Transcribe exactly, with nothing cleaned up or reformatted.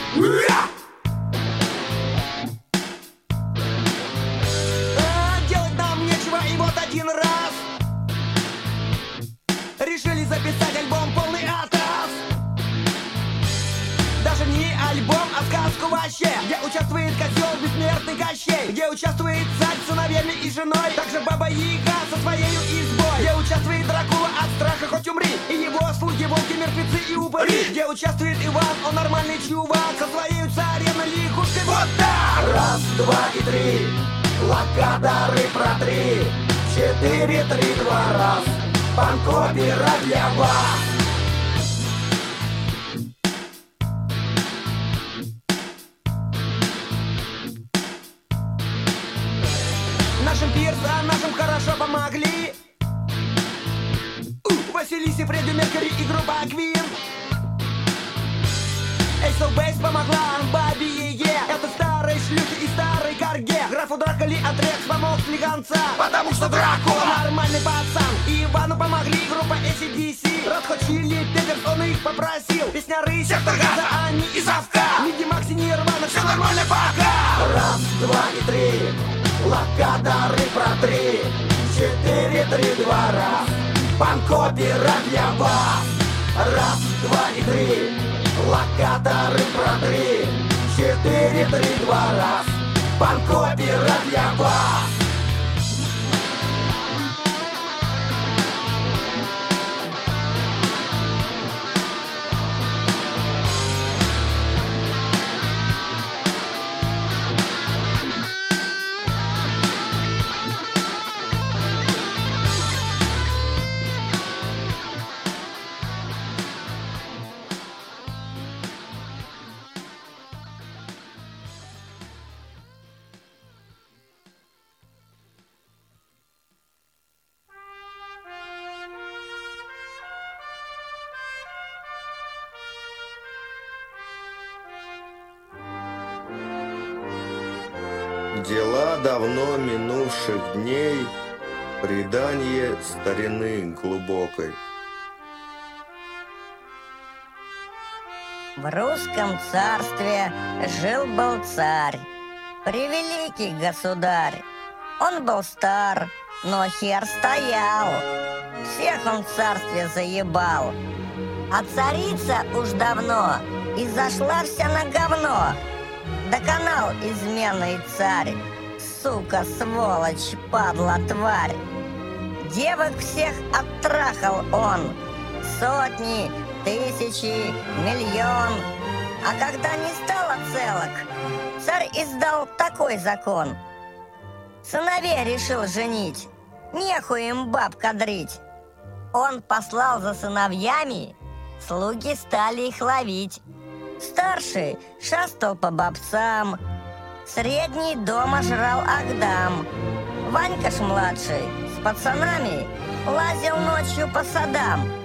А, делать нам нечего, и вот один раз решили записать альбом полный атас. Даже не альбом, а сказку вообще, где участвует козел бессмертный Кощей, где участвует царь с сыновьями и женой, также Баба Яга со своей избой, где участвует Дракула от страха хоть умри, и его слуги, волки, мертвецы и упыри, где участвует Иван, он нормальный чувак, со своей царевной лягушкой. Вот так! Раз, два и три, локаторы протри, четыре, три, два, раз, панк-опера для вас. Нашим персонажам хорошо помогли У, Василисе, Фредди Меркьюри и группа Квин. Эйс оф Бейс помогла Бабе Яге, это старые шлюхи и старый Карге. Графу Дракули Атрекс помог слегонца, потому что Дракула нормальный пацан. И Ивану помогли группа эй си ди си, Red Hot Chili Peppers, он их попросил. Песняры Сектор Газа, они и Совка, Миди Макси, Нирвана, все нормально пока. Раз, два и три, локаторы протри, четыре, три, два, раз, панк-опера для вас. Раз, два и три, локаторы протри, четыре, три, два, раз, панк-опера для вас. Дела давно минувших дней, предание старины глубокой. В русском царстве жил-был царь, превеликий государь. Он был стар, но хер стоял, всех он в царстве заебал. А царица уж давно изошла вся на говно. Доконал изменный царь, сука, сволочь, падла, тварь. Девок всех оттрахал он, сотни, тысячи, миллион. А когда не стало целок, царь издал такой закон: сыновей решил женить, нехуй им баб кадрить. Он послал за сыновьями, слуги стали их ловить. Старший шастал по бабцам, средний дома жрал агдам. Ванька ж младший с пацанами лазил ночью по садам.